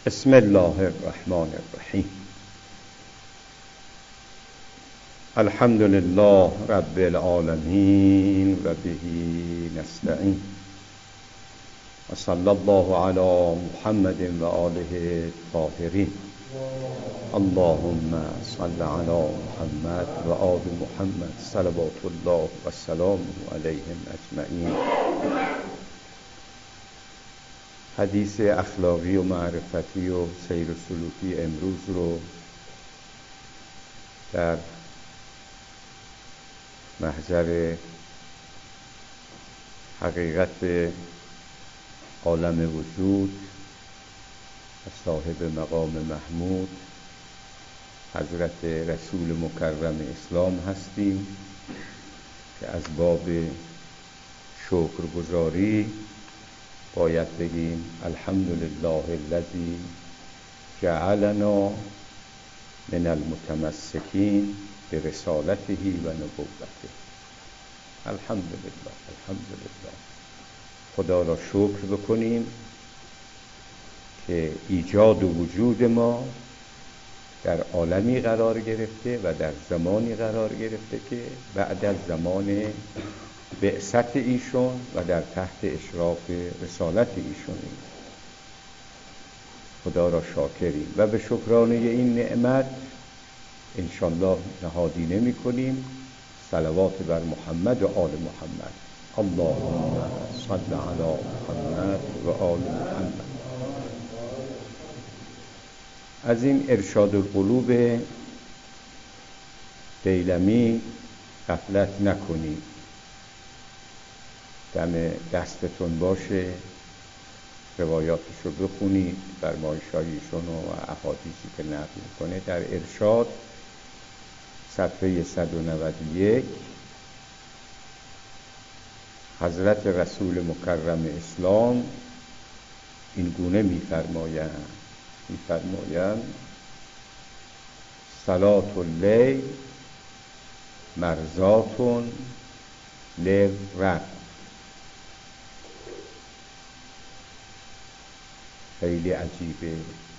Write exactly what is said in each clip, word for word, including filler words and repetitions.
بسم الله الرحمن الرحیم. الحمد لله رب العالمین و به نستعین و صلی الله علی محمد و آله الطاهرین. اللهم صل علی محمد و آل محمد صلوات الله و سلامه علیهم اجمعین. حدیث اخلاقی و معرفتی و سیر و سلوکی امروز رو در محضر حقیقت عالم وجود و صاحب مقام محمود حضرت رسول مکرم اسلام هستیم که از باب شکرگزاری باید بگیم الحمدلله الذی جعلنا من المتمسکین برسالته و نبوته. الحمدلله الحمدلله. خدا را شکر بکنیم که ایجاد و وجود ما در عالمی قرار گرفته و در زمانی قرار گرفته که بعد از زمان بعثت ایشون و در تحت اشراف رسالت ایشون. خدا را شاکریم و به شکرانه این نعمت انشالله نهادی نمی کنیم صلوات بر محمد و آل محمد. اللهم صل علی محمد و آل محمد. از این ارشاد القلوب دیلمی غفلت نکنید. دم دستتون باشه، روایاتشو بخونید، فرمایش‌هایشون و احادیثی که نقل میکنه. در ارشاد صفحه صد و نود و یک حضرت رسول مکرم اسلام این گونه میفرمایند میفرمایند صلاة اللیل مرضاتون للرب. خیلی عجیبه.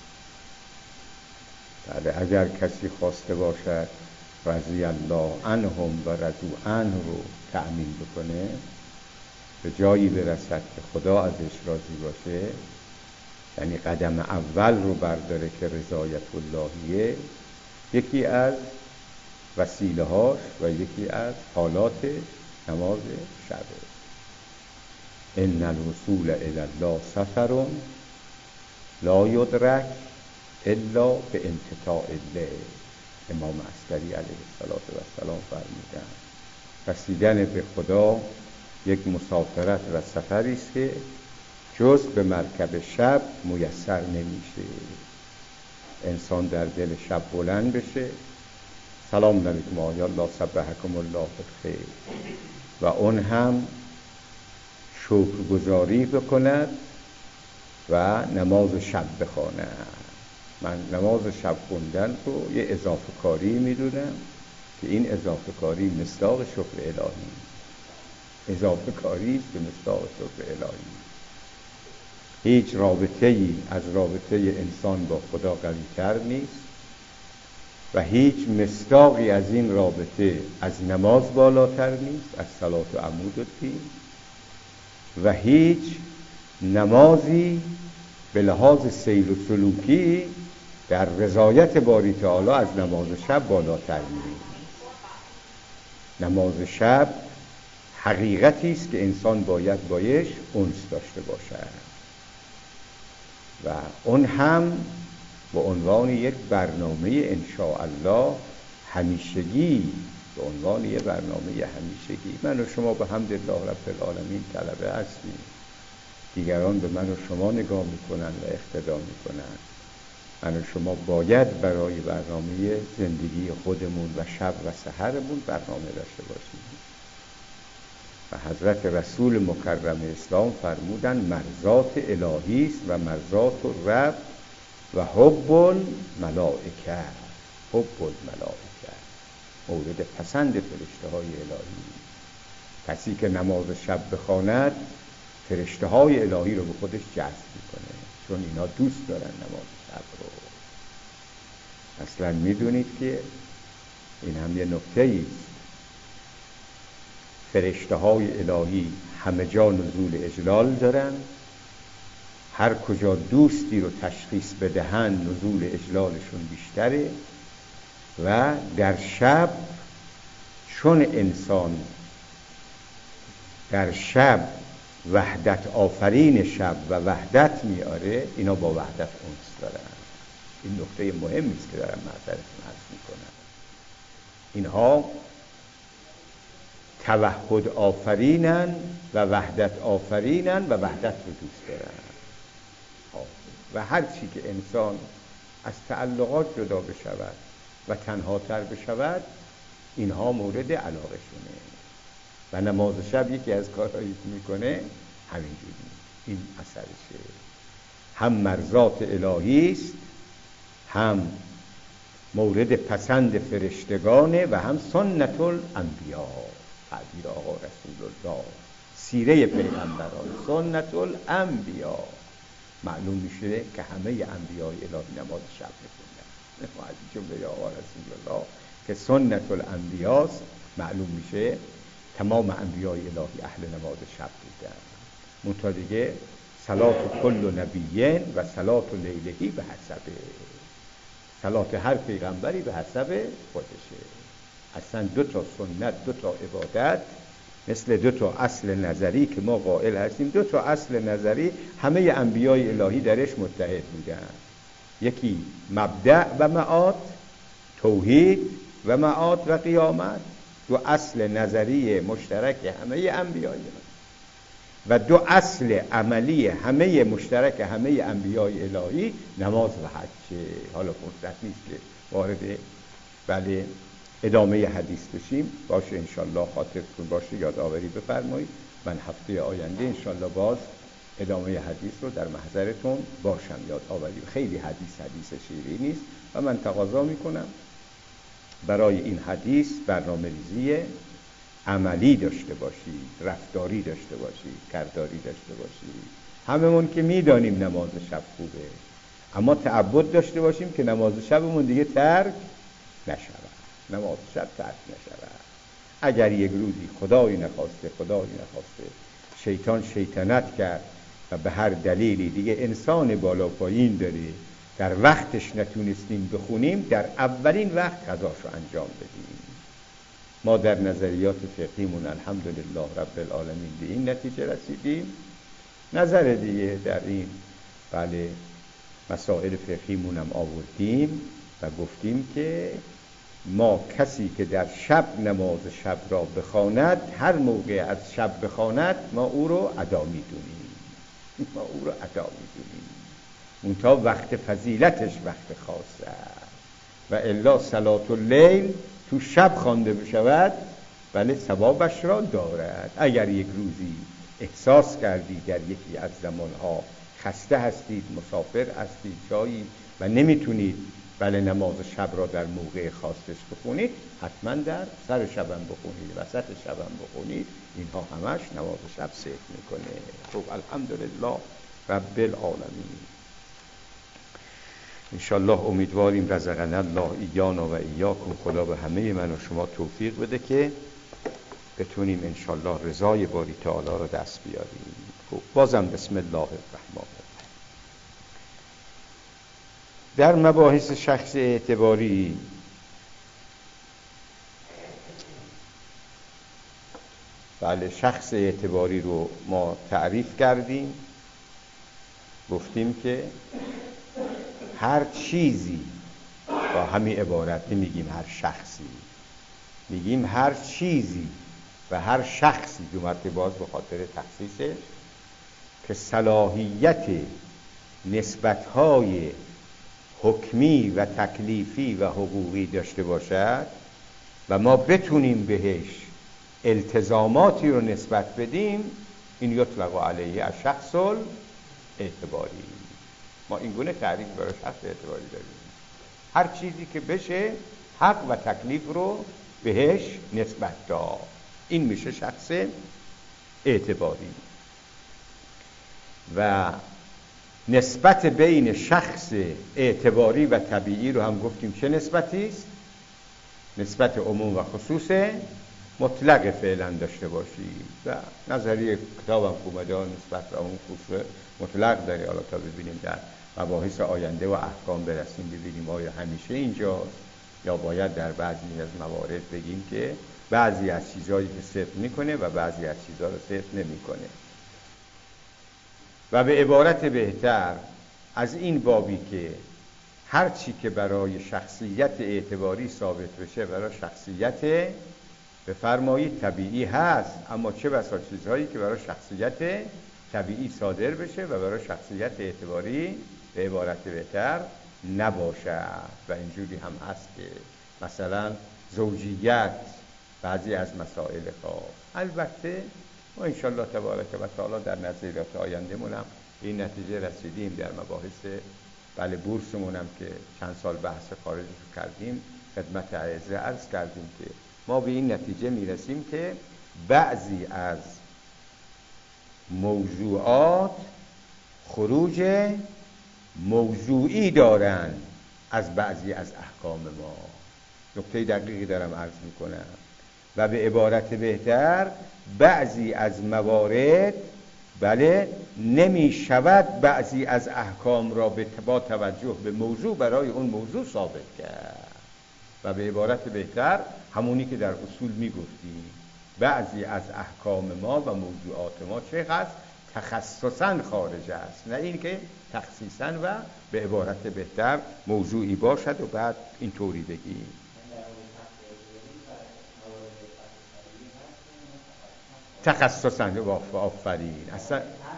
بله، اگر کسی خواسته باشد رضی الله عنهم و رضوا عنه رو تأمین بکنه، به جایی برسد که خدا ازش راضی باشه، یعنی قدم اول رو برداره که رضایت اللهیه، یکی از وسیله هاش و یکی از حالات نماز شبه. ان الوصول الی الله سفر لا یدرک الا به انقطاع الليل. امام عسکری علیه السلام فرمودند رسیدن به خدا یک مسافرت و سفری است که جز به مرکب شب میسر نمیشه. انسان در دل شب بلند بشه، سلام علیکم آیا الله صبحکم الله بخیر، و اون هم شکرگزاری بکند و نماز شب بخواند. من نماز شب خوندن رو یه اضافه کاری میدونم که این اضافه کاری مصداق شکر الهی، اضافه کاری است که مصداق شکر الهی. هیچ رابطه ای از رابطه انسان با خدا قوی‌تر نیست و هیچ مصداقی از این رابطه از نماز بالاتر نیست، از صلات و عمود الدین، و هیچ نمازی به لحاظ سیر و سلوکی در رضایت باری تعالی از نماز شب بالاتر نیست. نماز شب حقیقتی است که انسان باید بایش انس داشته باشد و اون هم به عنوان یک برنامه انشاءالله همیشگی، به عنوان یک برنامه همیشگی. من و شما به حمدالله رب العالمین طلبه هستیم، دیگران به من و شما نگاه میکنن و اقتدا میکنن. من و شما باید برای برنامه زندگی خودمون و شب و سحرمون برنامه داشته باشیم. و حضرت رسول مکرم اسلام فرمودن مرضات الهی است و مرضات الرب و حب الملائکه. حب الملائکه مورد پسند فرشته های الهی. کسی که نماز شب بخواند فرشته های الهی رو به خودش جذب میکنه. چون اینا دوست دارن نماز شب رو. اصلا میدونید که این هم یه نکته ایست، فرشته های الهی همه جا نزول اجلال دارن، هر کجا دوستی رو تشخیص بدهن نزول اجلالشون بیشتره، و در شب چون انسان در شب وحدت آفرین شب و وحدت میاره، اینا با وحدت انس دارن. این نکته مهمی است که دارم معذرتون عرض میکنم. اینها توحد آفرینن و وحدت آفرینن و وحدت رو دوست دارن. و هر چی که انسان از تعلقات جدا بشود و تنها تر بشود، اینها مورد علاقه شونه. و نماز شب یکی از کارهایی که میکنه همینجوری، این اثرشه. هم مرضات الهی است، هم مورد پسند فرشتگانه، و هم سنت الانبیا، تعبیر آقا رسول الله، سیره پیغمبران، سنت الانبیا. معلوم میشه که همه انبیای الهی نماز شب میخوندن. از جمله آقا رسول الله که سنت الانبیاست، معلوم میشه تمام انبیای الهی اهل نماز شب بودن. منتها دیگه صلات کل نبیین و صلات لیلهی به حسبه، صلات هر پیغمبری به حسب خودشه. اصلا دو تا سنت، دو تا عبادت، مثل دو تا اصل نظری که ما قائل هستیم. دو تا اصل نظری همه انبیای الهی درش متحد بودن. یکی مبدأ و معاد، توحید و معاد و قیامت، دو اصل نظری مشترک همه انبیای الهی، و دو اصل عملی همه مشترک همه انبیای الهی، نماز و حج. حالا فرصت نیست که وارد بله ادامه حدیث بشیم. باشه انشالله خاطرتون باشه، یادآوری بفرمایید. من هفته آینده انشالله باز ادامه حدیث رو در محضرتون باشم، یادآوری. خیلی حدیث حدیث شیرینی است و من تقاضا میکنم برای این حدیث برنامه ریزی عملی داشته باشید، رفتاری داشته باشید، کرداری داشته باشید. هممون که میدانیم نماز شب خوبه، اما تعبد داشته باشیم که نماز شبمون دیگه ترک نشود. نماز شب ترک نشود. اگر یک روزی خدایی نخواسته خدایی نخواسته شیطان شیطنت کرد و به هر دلیلی دیگه انسان بالا پایین داره، در وقتش نتونستیم بخونیم، در اولین وقت قضاشو انجام بدیم. ما در نظریات فقهیمون الحمدلله رب العالمین به این نتیجه رسیدیم. نظر دیگه در این بله مسائل فقهیمون هم آوردیم و گفتیم که ما کسی که در شب نماز شب را بخواند، هر موقع از شب بخواند، ما او رو ادا میدونیم، ما او رو ادا میدونیم. منتها وقت فضیلتش وقت خاصه، و الا صلات اللیل تو شب خوانده بشود بله ثوابش را دارد. اگر یک روزی احساس کردید در یکی از زمانها خسته هستید، مسافر هستید جایی و نمیتونید بله نماز شب را در موقع خاصش بخونید، حتما در سر شبم بخونید، وسط شبم بخونید. اینها همش نماز شب صحت میکنه. خب الحمدلله رب العالمین. انشالله امیدواریم رزقنا الله ایانا و ایاکم، خدا به همه من و شما توفیق بده که بتونیم انشالله رضای باری تعالی رو دست بیاریم. خب بازم بسم الله الرحمن الرحیم. در مباحث شخص اعتباری بله شخص اعتباری رو ما تعریف کردیم. گفتیم که هر چیزی، با همین عبارت نمیگیم هر شخصی، میگیم هر چیزی و هر شخصی، دو مرتبه باز به خاطر تخصیصش، که صلاحیت نسبت‌های حکمی و تکلیفی و حقوقی داشته باشد و ما بتونیم بهش التزاماتی رو نسبت بدیم، این یطلق علیه الشخص الاعتباری. ما این گونه تعریف برای شخص اعتباری داریم. هر چیزی که بشه حق و تکلیف رو بهش نسبت داد، این میشه شخص اعتباری. و نسبت بین شخص اعتباری و طبیعی رو هم گفتیم چه نسبتی است؟ نسبت عموم و خصوص مطلق فعلا داشته باشید و نظریه کتابم اومده نسبت به عموم خصوص مطلق داره. حالا تا ببینیم در مباحث آینده و احکام برسیم ببینیم آیا همیشه اینجاست یا باید در بعضی از موارد بگیم که بعضی از چیزهایی که صفر میکنه و بعضی از چیزها رو صفر نمیکنه. و به عبارت بهتر از این بابی که هر چی که برای شخصیت اعتباری ثابت بشه برای شخصیت بفرمایید طبیعی هست، اما چه بسا چیزهایی که برای شخصیت طبیعی صادر بشه و برای شخصیت اعتباری به عبارت بهتر نباشه. و اینجوری هم هست که مثلا زوجیت بعضی از مسائل خواه. البته ما انشالله تبارک و تعالی در نظریات آینده مونم این نتیجه رسیدیم در مباحث بله بورسمون هم که چند سال بحث خارجی رو کردیم خدمت اعزه عرض کردیم که ما به این نتیجه میرسیم که بعضی از موضوعات خروج موضوعی دارن از بعضی از احکام ما. نکته دقیقی دارم عرض میکنم. و به عبارت بهتر بعضی از موارد بله نمی شود بعضی از احکام را با توجه به موضوع برای اون موضوع ثابت کرد. و به عبارت بهتر همونی که در اصول می گفتیم بعضی از احکام ما و موضوعات ما چه هست؟ تخصصاً خارج است، نه این که تخصیصاً و به عبارت بهتر موضوعی باشد و بعد اینطوری بگیم. تخصصاً آفرین اصلا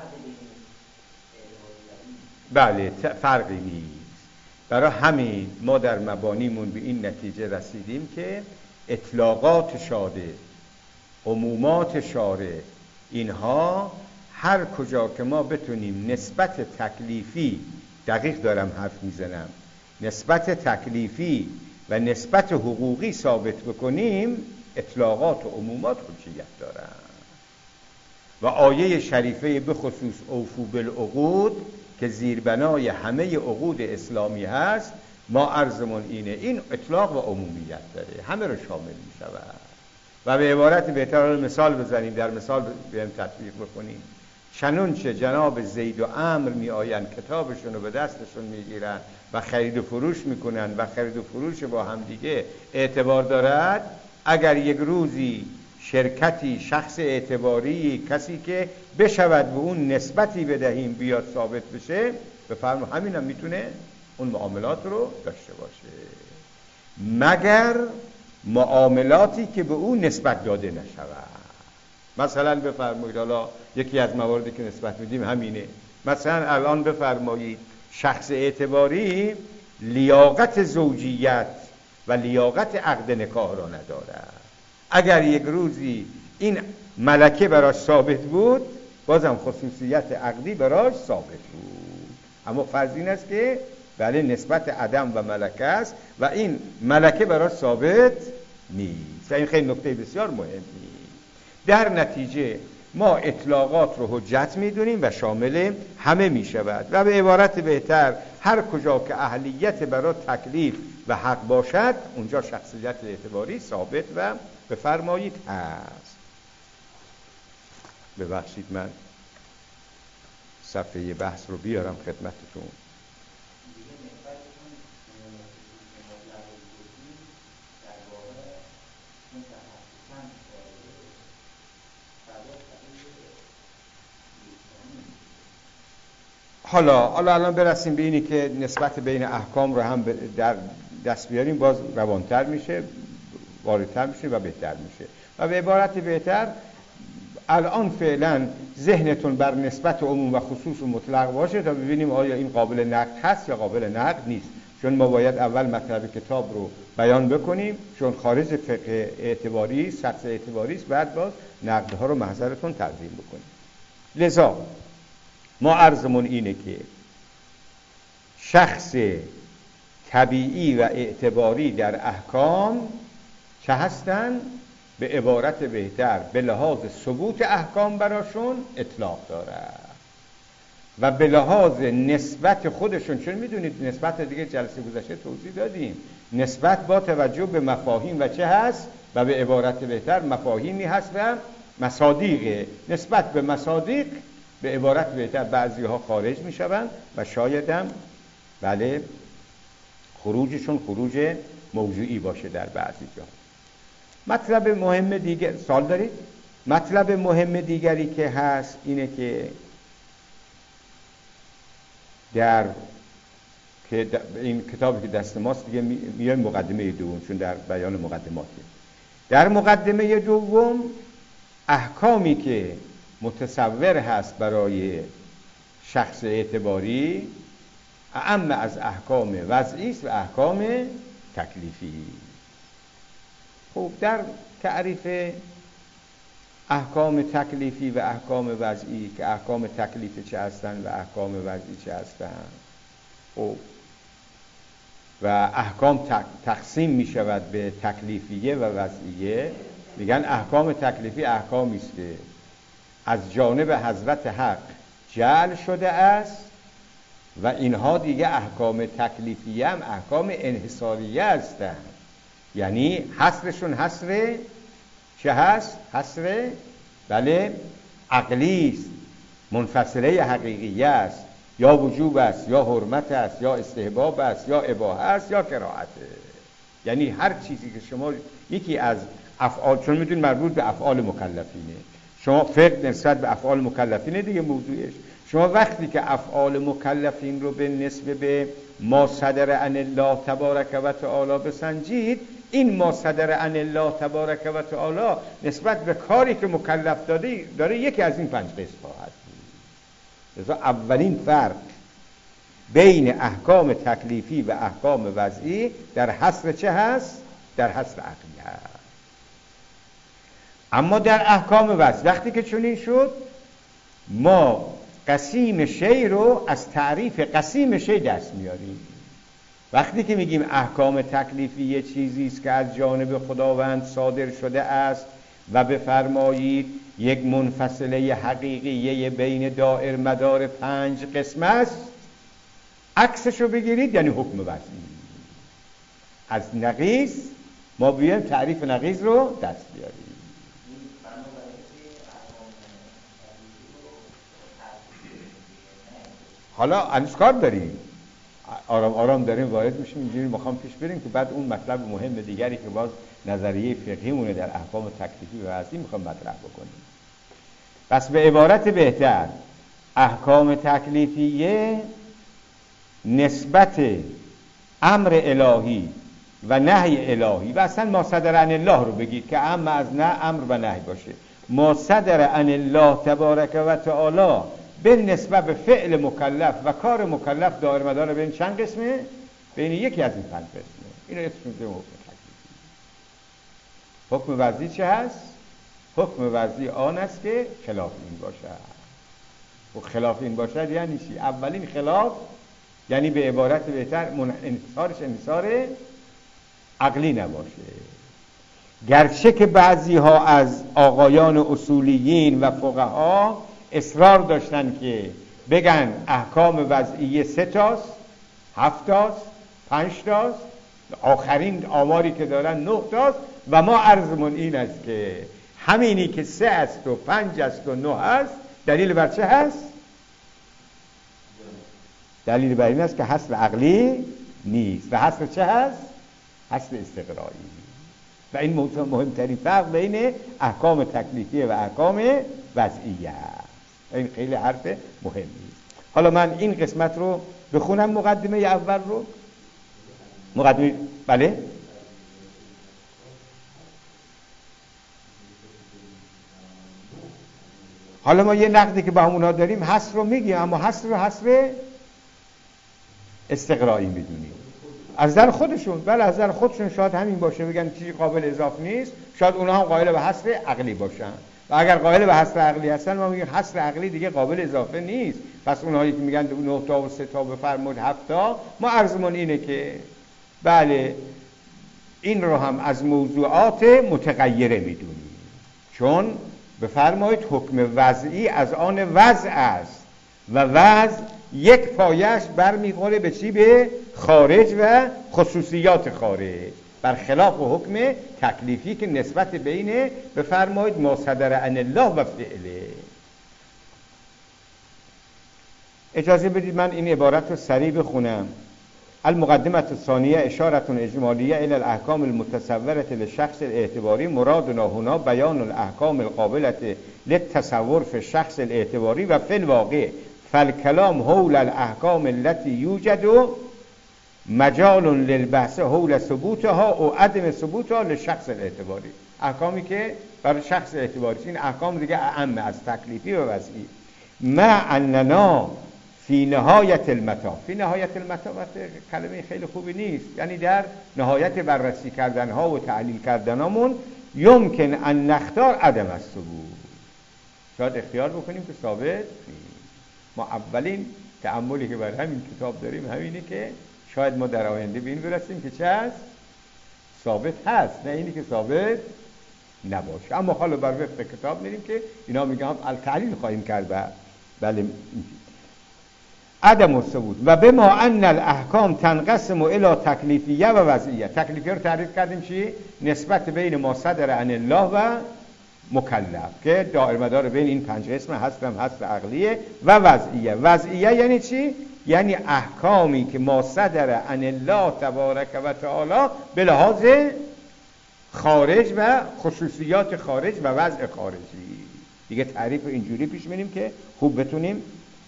بله فرقی نیست. برای همین ما در مبانیمون به این نتیجه رسیدیم که اطلاقات شارع، عمومات شارع، اینها هر کجا که ما بتونیم نسبت تکلیفی، دقیق دارم حرف میزنم، نسبت تکلیفی و نسبت حقوقی ثابت بکنیم اطلاقات و عمومات حجیت دارن. و آیه شریفه به خصوص اوفو بالعقود که زیربنای همه عقود اسلامی هست، ما عرضمون اینه این اطلاق و عمومیت داره، همه رو شامل می شود. و به عبارت بهتر مثال بزنیم، در مثال بهم تطبیق بکنیم. چنانچه جناب زید و عمرو می آین کتابشون رو به دستشون می گیرن و خرید و فروش می کنن و خرید و فروش با هم دیگه اعتبار دارد، اگر یک روزی شرکتی، شخص اعتباری، کسی که بشود به اون نسبتی بدهیم بیاد ثابت بشه، بفرما همین هم میتونه اون معاملات رو داشته باشه، مگر معاملاتی که به اون نسبت داده نشود. مثلا بفرمایید حالا یکی از مواردی که نسبت میدیم همینه، مثلا الان بفرمایید شخص اعتباری لیاقت زوجیت و لیاقت عقد نکاح را ندارد. اگر یک روزی این ملکه براش ثابت بود بازم خصوصیت عقدی براش ثابت بود، اما فرض این است که بله نسبت عدم و ملکه است و این ملکه براش ثابت نیست. این خیلی نکته بسیار مهمی. در نتیجه ما اطلاقات رو حجت میدونیم و شامل همه میشود. و به عبارت بهتر هر کجا که اهلیت برای تکلیف و حق باشد اونجا شخصیت اعتباری ثابت و بفرمایید هست. ببخشید من صفحه بحث رو بیارم خدمتتون. حالا حالا الان برسیم به اینی که نسبت بین احکام رو هم در دست بیاریم، باز روانتر میشه، واردتر میشه و بهتر میشه. و به عبارت بهتر الان فعلا ذهنتون بر نسبت عموم و خصوص و مطلق باشه تا ببینیم آیا این قابل نقد هست یا قابل نقد نیست، چون ما باید اول مطلب کتاب رو بیان بکنیم، چون خارج فقه اعتباری شخص اعتباری است، بعد باز نقدها رو محضرتون تقدیم بکنیم. لذا ما عرضمون اینه که شخص طبیعی و اعتباری در احکام چه هستن؟ به عبارت بهتر به لحاظ ثبوت احکام براشون اطلاق داره و به لحاظ نسبت خودشون، چون میدونید نسبت دیگه جلسه گذشته توضیح دادیم، نسبت با توجه به مفاهیم و چه هست و به عبارت بهتر مفاهیمی هست و مصادیقه. نسبت به مصادیق به عبارت بهتر بعضی ها خارج میشوند و شاید هم بله خروجشون خروج موضوعی باشه در بعضی جا. مطلب مهم دیگر سوال دارید؟ مطلب مهم دیگری که هست اینه که در که این کتابی که دست ماست دیگه میایم مقدمه دوم، چون در بیان مقدماتی. در مقدمه دوم احکامی که متصور هست برای شخص اعتباری اعم از احکام وضعی است و احکام تکلیفی. خب در تعریف احکام تکلیفی و احکام وضعی که احکام تکلیفی چه هستند و احکام وضعی چه هستند، خب و احکام تقسیم می شود به تکلیفیه و وضعیه. میگن احکام تکلیفی احکامی است که از جانب حضرت حق جعل شده است و اینها دیگه احکام تکلیفیه هم احکام انحصاریه هستند، یعنی حصرشون حصر چه هست؟ حصر بله عقلی است، منفصله حقیقیه است، یا وجوب است یا حرمت است یا استحباب است یا اباحه است یا کراهته. یعنی هر چیزی که شما یکی از افعال، چون میدونید مربوط به افعال مکلفینه، شما فقه نسبت به افعال مکلفینه دیگه موضوعش، شما وقتی که افعال مکلفین رو به نسبه به ما صدر عن الله تبارک و تعالی بسنجید، این ما صدر عن الله تبارک و تعالی نسبت به کاری که مکلف داده داره یکی از این پنج قسم خواهد بود. لذا اولین فرق بین احکام تکلیفی و احکام وضعی در حصر چه هست؟ در حصر عقلی هست. اما در احکام وضعی وقتی که چنین شد، ما قسیم شی رو از تعریف قسیم شی دست میاریم. وقتی که میگیم احکام تکلیفی یه چیزی است که از جانب خداوند صادر شده است و بفرمایید یک منفصله حقیقیه بین دائر مدار پنج قسم است، عکسش رو بگیرید یعنی حکم وضعی. از نقیض ما بیایم تعریف نقیض رو دست بیاریم. حالا هنوز کار داریم، آرام آرام داریم وارد میشیم، اینجوری میخوام پیش بریم که بعد اون مطلب مهم دیگری که باز نظریه فقهی مونه در احکام تکلیفی و وضعی میخوام مطرح بکنیم. پس به عبارت بهتر احکام تکلیفیه نسبت امر الهی و نهی الهی و اصلا ما صدر عن الله رو بگید که اما از نه امر و نهی باشه. ما صدر عن الله تبارک و تعالی به نسبت به فعل مکلف و کار مکلف دائر مدار بین چند قسمه؟ بین یکی از این پنج قسمه. اینو اسمش میذاریم حکم تکلیفی. حکم وضعی چه هست؟ حکم وضعی آن است که خلاف این باشد. و خلاف این باشد یعنی چی؟ اولین خلاف یعنی به عبارت بهتر انحصارش انحصار عقلی نباشه. گرچه که بعضی ها از آقایان اصولیین و فقها اصرار داشتن که بگن احکام وضعیه سه تاست، هفت تاست، پنج تاست، آخرین آماری که دارن نه تاست و ما عرضمون این است که همینی که سه است و پنج است و نه است دلیل بر چه هست؟ دلیل بر این است که حصر عقلی نیست. و حصر چه هست؟ حصر استقرایی. و این موضوع مهمترین فرق بین احکام تکلیفیه و احکام وضعیه است. این خیلی حرف مهمی است. حالا من این قسمت رو بخونم، مقدمه اول رو. مقدمه بله حالا ما یه نقدی که با همونها داریم حصر رو میگیم، اما حصر رو حصر استقرایی میدونیم از در خودشون. بله از در خودشون شاید همین باشه، بگن چیزی قابل اضافه نیست، شاید اونها هم قائل به حصر عقلی باشن و اگر قائل به حصر عقلی هستن ما میگیم حصر عقلی دیگه قابل اضافه نیست. پس اونهایی که میگن نه تا و سه تا بفرمود هفت تا، ما عرضمون اینه که بله این رو هم از موضوعات متغیره میدونیم، چون بفرمایید حکم وضعی از آن وضع است و وضع یک پایش برمیخوره به چی؟ به خارج و خصوصیات خارج، برخلاف حکم تکلیفی که نسبت بین بفرمایید ما صدر عن الله و فعله. اجازه بدید من این عبارت رو سریع بخونم. المقدمة الثانية اشارة اجمالیه الى الاحکام المتصورة للشخص الاعتباری مرادنا هنا بیان الاحکام القابلة للتصور في الشخص الاعتباری و فی الواقع فالکلام حول الاحکام التي یوجد مجال للبحث حول ثبوتها و عدم ثبوتها للشخص الاعتباری. احکامی که برای شخص اعتباری، این احکام دیگه اعم از تکلیفی و وضعی. مع اننا فی نهایت المطاف، فی نهایت المطاف کلمه خیلی خوبی نیست، یعنی در نهایت بررسی کردن ها و تحلیل کردن هامون یمکن ان نختار عدم الثبوت، شاید اختیار بکنیم که ثابت نیست. ما اولین تأملی که بر همین کتاب داریم همینه که شاید ما در آینده به این برسیم که چه هست؟ ثابت هست، نه اینی که ثابت نباشه. اما حالا بر وفق کتاب میریم که اینا میگن التعلیل خواهیم کرد. بله عدم الثبوت و به ما ان الاحکام تنقسم الى تکلیفیه و وضعیه. تکلیفیه رو تعریف کردیم چی؟ نسبت بین ما صدر عن الله و مکلف که دائر مدار بین این پنج قسم هست، هم هست عقلیه و وضعیه. وضعیه یعنی چی؟ یعنی احکامی که ما صدر عن الله تبارک و تعالی به لحاظ خارج و خصوصیات خارج و وضع خارجی. دیگه تعریف اینجوری پیش میریم که خوب بتونیم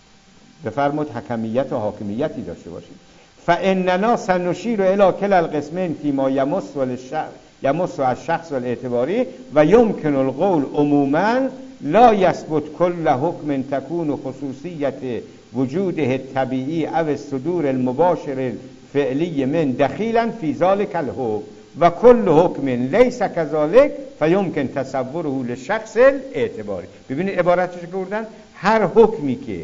بفرمود حکمیت و حاکمیتی داشته باشیم. فاننا سنشیر الی کل القسمین فيما يمس والشخص يمس الشخص والاعتباری و يمكن القول عموما لا يثبت كل حكم تكون خصوصیت وجوده الطبيعي او الصدور المباشر الفعلی من دخیلا في ذلك الحكم و كل حكم ليس كذلك فيمكن تصوره للشخص الاعتباری. ببینید عبارتش که بردن، هر حکمی که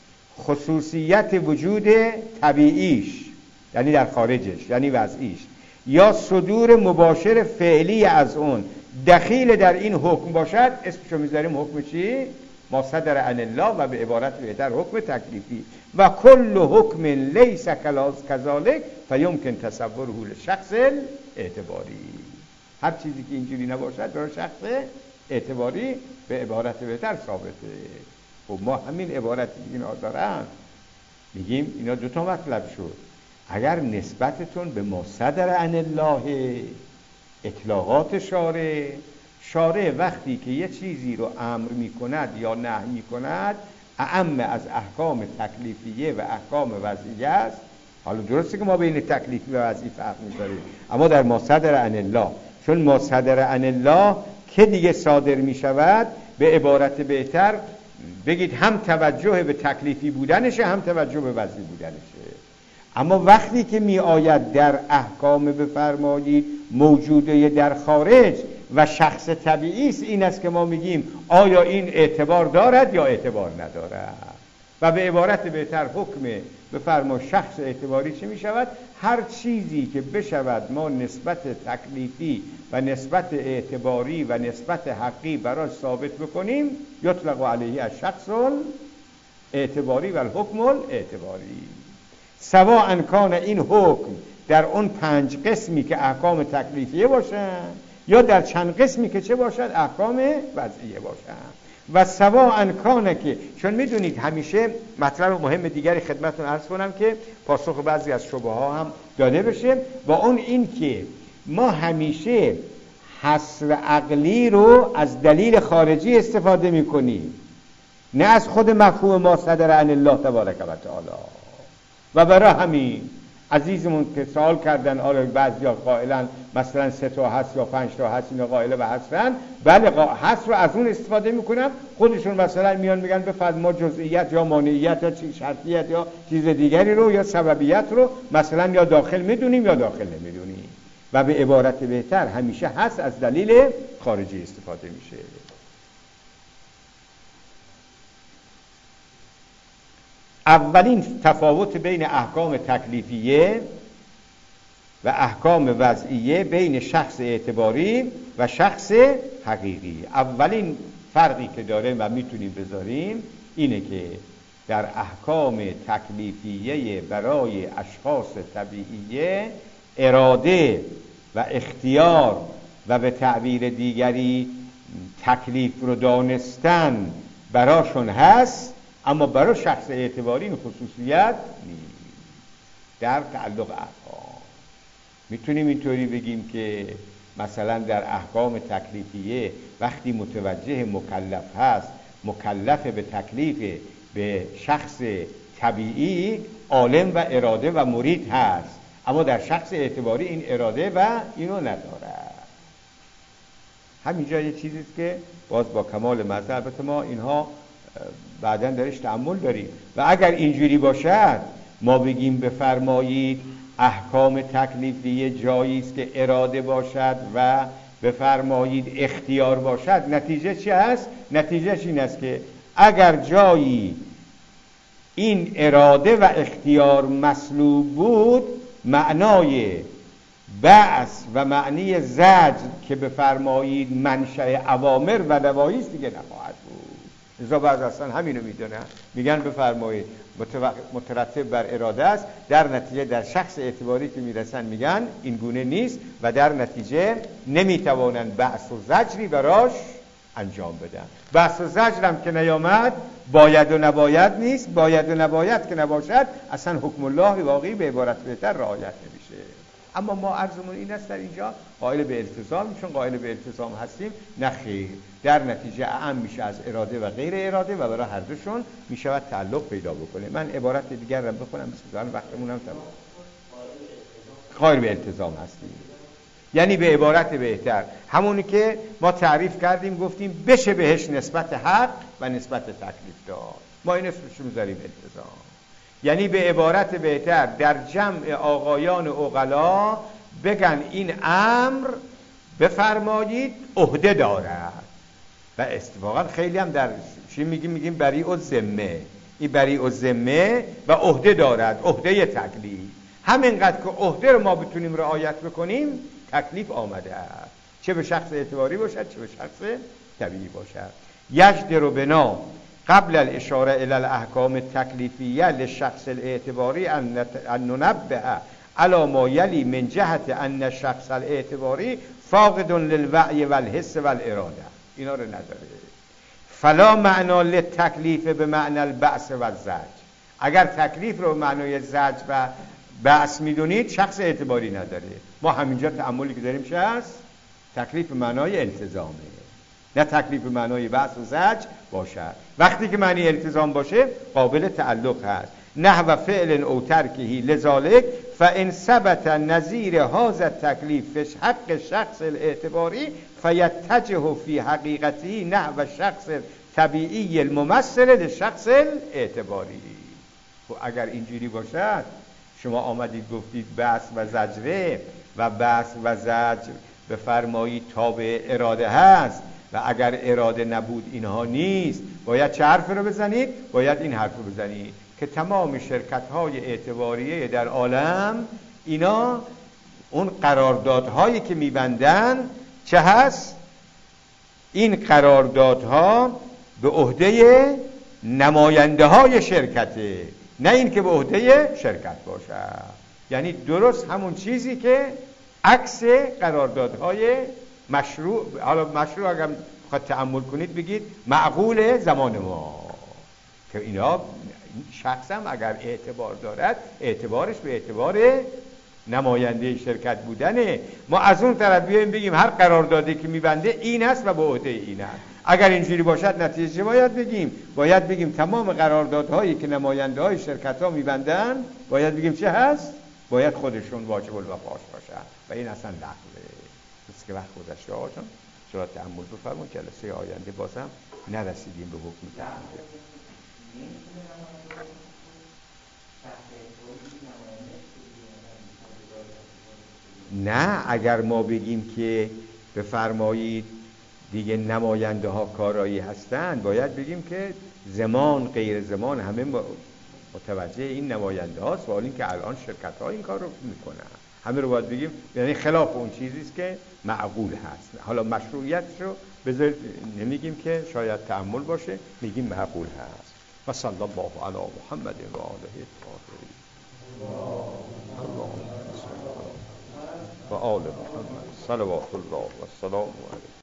خصوصیت وجود طبیعیش یعنی در خارجش یعنی وضعیش یا صدور مباشر فعلی از اون دخیل در این حکم باشد اسمشو میذاریم حکم چی؟ ما صدر عن الله و به عبارت بهتر حکم تکلیفی. و کل حکم لیس کذالک فیمکن تصوره للشخص اعتباری. هر چیزی که اینجوری نباشد برای شخص اعتباری به عبارت بهتر ثابته. خب ما همین عبارتی اینا دارن میگیم اینا دو تا مطلب شد. اگر نسبتتون به ما صدر عن الله اطلاقات شارع، شارع وقتی که یه چیزی رو امر میکند یا نهی میکند اعم از احکام تکلیفیه و احکام وضعیه است. حالا درسته که ما بین تکلیفی و وضعی فرق میذاریم، اما در ما صدر عن الله، چون ما صدر عن الله که دیگه صادر میشود به عبارت بهتر بگید هم توجه به تکلیفی بودنشه هم توجه به وضعی بودنشه. اما وقتی که می آید در احکام بفرمایید موجوده در خارج و شخص طبیعی است، این است که ما میگیم آیا این اعتبار دارد یا اعتبار ندارد. و به عبارت بهتر حکم بفرمایید شخص اعتباری چه می شود؟ هر چیزی که بشود ما نسبت تکلیفی و نسبت اعتباری و نسبت حقی براش ثابت بکنیم یطلق علیه الشخص اعتباری و الحکم اعتباری. سواء کان این حکم در اون پنج قسمی که احکام تکلیفیه باشن یا در چند قسمی که چه باشد احکام وضعیه باشن. و سواء کان که چون میدونید همیشه مطلب مهم دیگری خدمتتون عرض کنم که پاسخ بعضی از شبهه ها هم داده بشه و اون این که ما همیشه حصر عقلی رو از دلیل خارجی استفاده میکنیم نه از خود مفهوم ما صدر عن الله تبارک و تعالی. و برای همین عزیزمون که سوال کردن آره بعضیا قائلن مثلا سه تا هست یا پنج تا هست اینا قائل به حصرن، بله حصر رو از اون استفاده میکنم. خودشون مثلا میان میگن بفرض ما جزئیت یا مانعیت یا شرطیت یا چیز دیگری رو یا سببیت رو مثلا یا داخل میدونیم یا داخل نمیدونیم و به عبارت بهتر همیشه هست از دلیل خارجی استفاده میشه. اولین تفاوت بین احکام تکلیفیه و احکام وضعیه بین شخص اعتباری و شخص حقیقی، اولین فرقی که داره و میتونیم بذاریم اینه که در احکام تکلیفیه برای اشخاص طبیعیه اراده و اختیار و به تعبیر دیگری تکلیف رو دانستن براشون هست، اما برای شخص اعتباری این خصوصیت نیست. در تعلق احکام میتونیم اینطوری بگیم که مثلا در احکام تکلیفیه وقتی متوجه مکلف هست، مکلف به تکلیف به شخص طبیعی، عالم و اراده و مرید هست، اما در شخص اعتباری این اراده و اینو نداره. همینجا یه چیزیست که باز با کمال مزه، البته ما اینها بعداً درش تأمل داریم و اگر اینجوری باشد ما بگیم بفرمایید احکام تکلیفیه جایی است که اراده باشد و بفرمایید اختیار باشد، نتیجه چی هست؟ نتیجهش این است که اگر جایی این اراده و اختیار مسلوب بود، معنای بعث و معنی زجر که بفرمایید منشأ اوامر و نواهی است دیگه نخواهد بود. لذا بعض اصلا همینو میدونن، میگن بفرمایید مترتب بر اراده است، در نتیجه در شخص اعتباری که میرسن میگن این گونه نیست و در نتیجه نمیتوانن بعث و زجری براش انجام بدن. بعث و زجرم که نیامد باید و نباید نیست، باید و نباید که نباشد اصلا حکم الله واقعی به عبارت بهتر رعایت نمیشه. اما ما عرضمون این است در اینجا قائل به التزام، چون قائل به التزام هستیم نه خیر، در نتیجه اعم میشه از اراده و غیر اراده و برای هر دوشون میشود تعلق پیدا بکنه. من عبارت دیگر رو بخونم بسیار وقتمونم تمام. قائل به التزام هستیم یعنی به عبارت بهتر همونی که ما تعریف کردیم، گفتیم بشه بهش نسبت حق و نسبت تکلیف داد، ما این اسمش رو میذاریم التزام. یعنی به عبارت بهتر در جمع آقایان عقلا بگن این امر بفرمایید عهده دارد و اتفاقا خیلی هم در چی میگیم میگیم بریء الذمه، این بریء الذمه و عهده دارد، عهده تکلیف. همینقدر که عهده رو ما بتونیم رعایت بکنیم تکلیف آمده است، چه به شخص اعتباری باشد چه به شخص طبیعی باشد. یجدر بنا قبل الاشاره الى الاحکام التکلیفیه للشخص الاعتباری ان ننبه على ما یلی من جهت ان الشخص الاعتباری فاقد للوعی والحس والاراده. اینا رو نداره. فلا معنا للتکلیف به معنی البعث و الزجر. اگر تکلیف رو معنای زجر و بعث میدونید شخص اعتباری نداره. ما همینجا تأملی که داریم چه هست؟ تکلیف معنای التزامه، نه تکلیف معنای بعث و زجر باشد. وقتی که معنی التزام باشه قابل تعلق هست. نحو فعل او ترکهی لذالک فان ثبت نظیر هذا التکلیف فی حق شخص الاعتباری فیتجه فی حقیقته نحو شخص طبیعی الممثل للشخص الاعتباری. و اگر اینجوری باشد شما آمدید گفتید بعث و زجره و بعث و زجر بفرمایید تابع اراده هست و اگر اراده نبود اینها نیست، باید چه حرف رو بزنید؟ باید این حرف رو بزنید که تمام شرکت های اعتباریه در عالم اینا اون قراردادهایی که میبندن چه هست؟ این قراردادها به عهده نماینده های شرکته، نه این که به عهده شرکت باشه. یعنی درست همون چیزی که عکس قراردادهای مشروع، حالا مشروع اگر بخواد تأمل کنید بگید معقول زمان ما، که اینا شخص هم اگر اعتبار دارد اعتبارش به اعتبار نماینده شرکت بودنه. ما از اون طرف بیایم بگیم هر قراردادی که میبنده این است و به عهده این است. اگر اینجوری باشد نتیجه باید بگیم باید بگیم تمام قراردادهایی که نماینده های شرکت ها میبندن باید بگیم چه هست؟ باید خودشون واجب الوفاش باشن و این اصلا لغوه. بس که وقت گذشته آقا جان شما تأمل بفرمون، جلسه آینده بازم نرسیدیم به حکم تأمل. نه اگر ما بگیم که بفرمایید دیگه نماینده ها کارایی هستند، باید بگیم که زمان غیر زمان همه متوجه این نماینده هاست و این که الان شرکت ها این کار رو میکنن، همه رو باید بگیم. یعنی خلاف اون چیزیست که معقول هست. حالا مشروعیتش رو بذارید نمیگیم که شاید تأمل باشه، میگیم معقول هست. و صلی الله علی محمد و آله الطاهرین اللهم صل و آل محمد صلوات الله و سلام علیه.